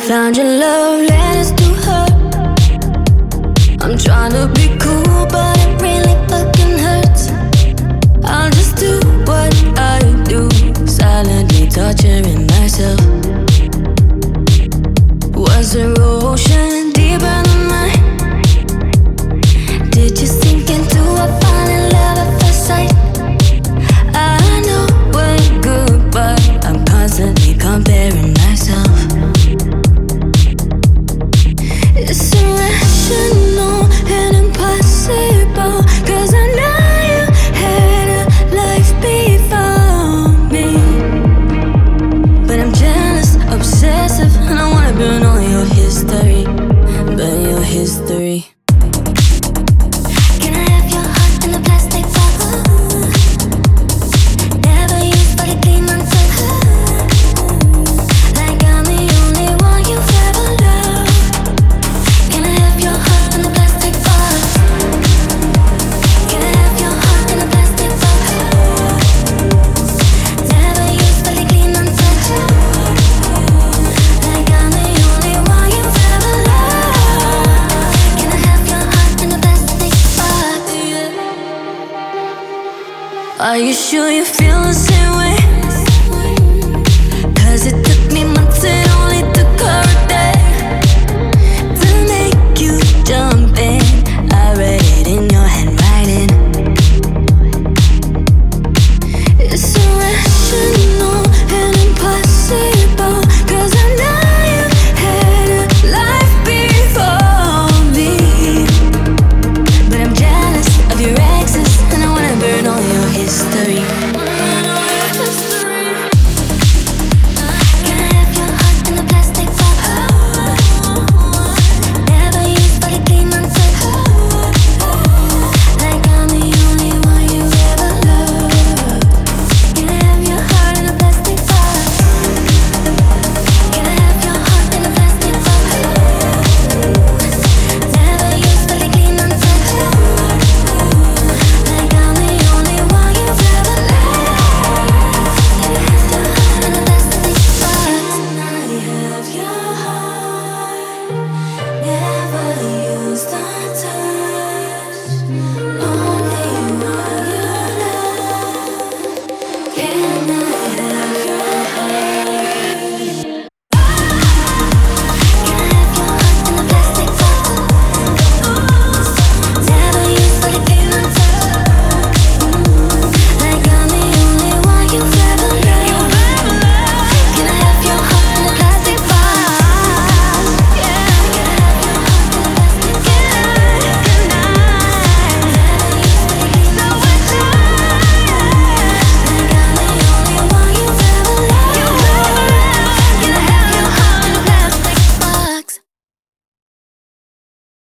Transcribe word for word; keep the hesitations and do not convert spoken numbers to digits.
Found your love letters to her. I'm trying to be cool, but it really fucking hurts. I'll just do what I do, silently torturing myself. Was the ocean deeper than mine? Did you sink into a falling love at first sight? I know we're good, but I'm constantly comparing myself. It's irrational and impossible, 'cause I know you had a life before me. But I'm jealous, obsessive, and I wanna burn all your history, burn your history. Can I have your heart in a plastic bottle? Never used but it clean until like I'm the only one you've ever loved. Can I have your heart in a plastic bottle? Can I have your heart in a plastic bottle? Never used but it clean until like I'm the only one you've ever loved. Can I have your heart in a plastic bottle? Are you sure you feel the same?